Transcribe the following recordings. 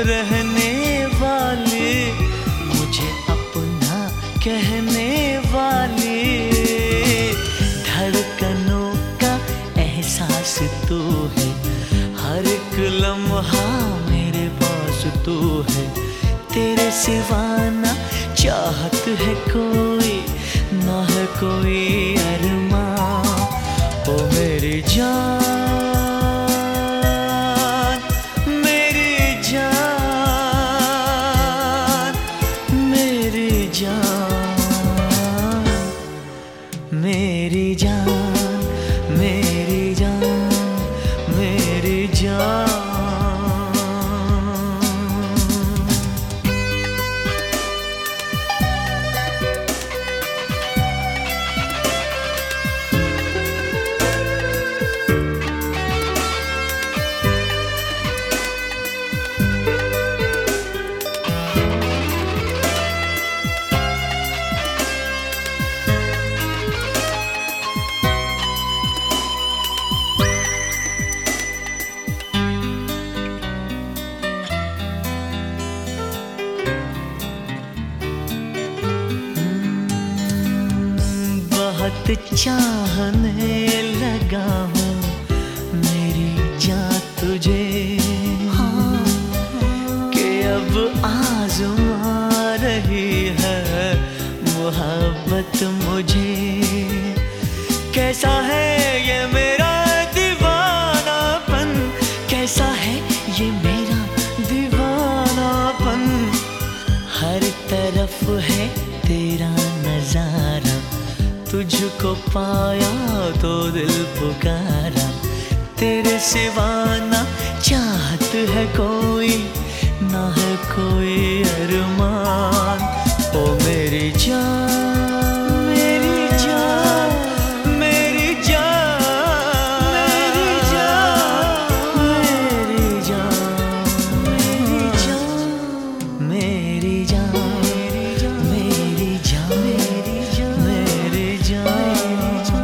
रहने वाली, मुझे अपना कहने वाली, धड़कनों का एहसास तू है, हर एक लम्हा मेरे पास तू है। तेरे सिवा ना चाहत है कोई, ना है कोई अरमां। ओ मेरी जान, मेरी जान, मेरी जान, मेरी जान, मेरी जान, मेरी जान। बहुत चाहने लगा हूँ मेरी जान तुझे, कि अब आज़मा रही है मोहब्बत मुझे। कैसा है ये मेरा दीवानापन, कैसा है ये मेरा दीवानापन, हर तरफ है तेरा नजारा, तुझको पाया तो दिल पुकारा। तेरे सिवा ना चाहत है कोई, ना है कोई अरमान। ओ मेरी जान, मेरी जान, मेरी जान, मेरी जान, मेरी जान, मेरी जान, मेरी जान, मेरी जान, मेरी जान, मेरी जान।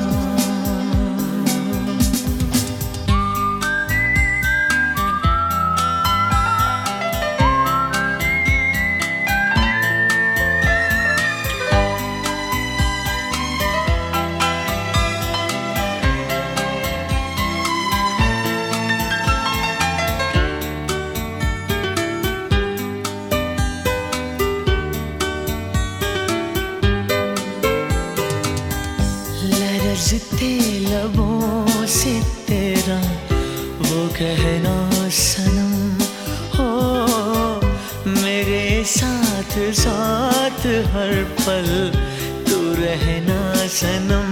लरज़ते लबों से तेरा वो कहना सनम, हो मेरे साथ साथ हर पल तू रहना सनम।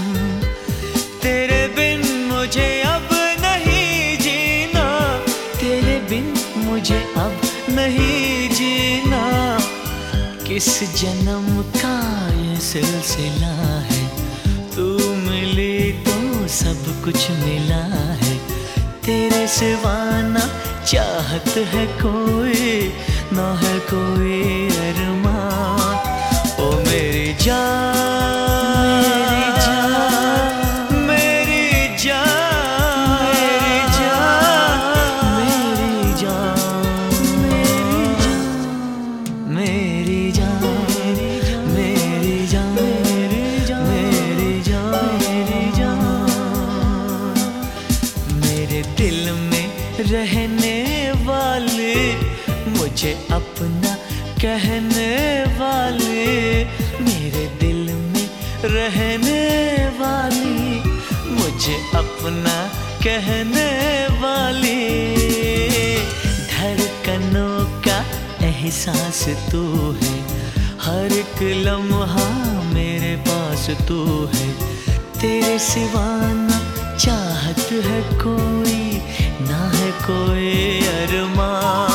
तेरे बिन मुझे अब नहीं जीना, तेरे बिन मुझे अब नहीं जीना। किस जन्म का ये सिलसिला है, तू मिली तो सब कुछ मिला है। तेरे सिवा ना चाहत है कोई, ना है कोई अरमान। ओ मेरी जान, मेरी जान, मेरी जान, मेरी जान, मेरी जान, मेरी जान, मेरी जान, मेरी जान, मेरी जान, मेरे दिल में रहने वाले, मुझे अपना कहने वाले, मेरे दिल में रहने वाली, मुझे अपना कहने वाली, धड़कनों का एहसास तू है, हर एक लम्हा मेरे पास तू है। तेरे सिवा ना चाहत है कोई, ना है कोई अरमान।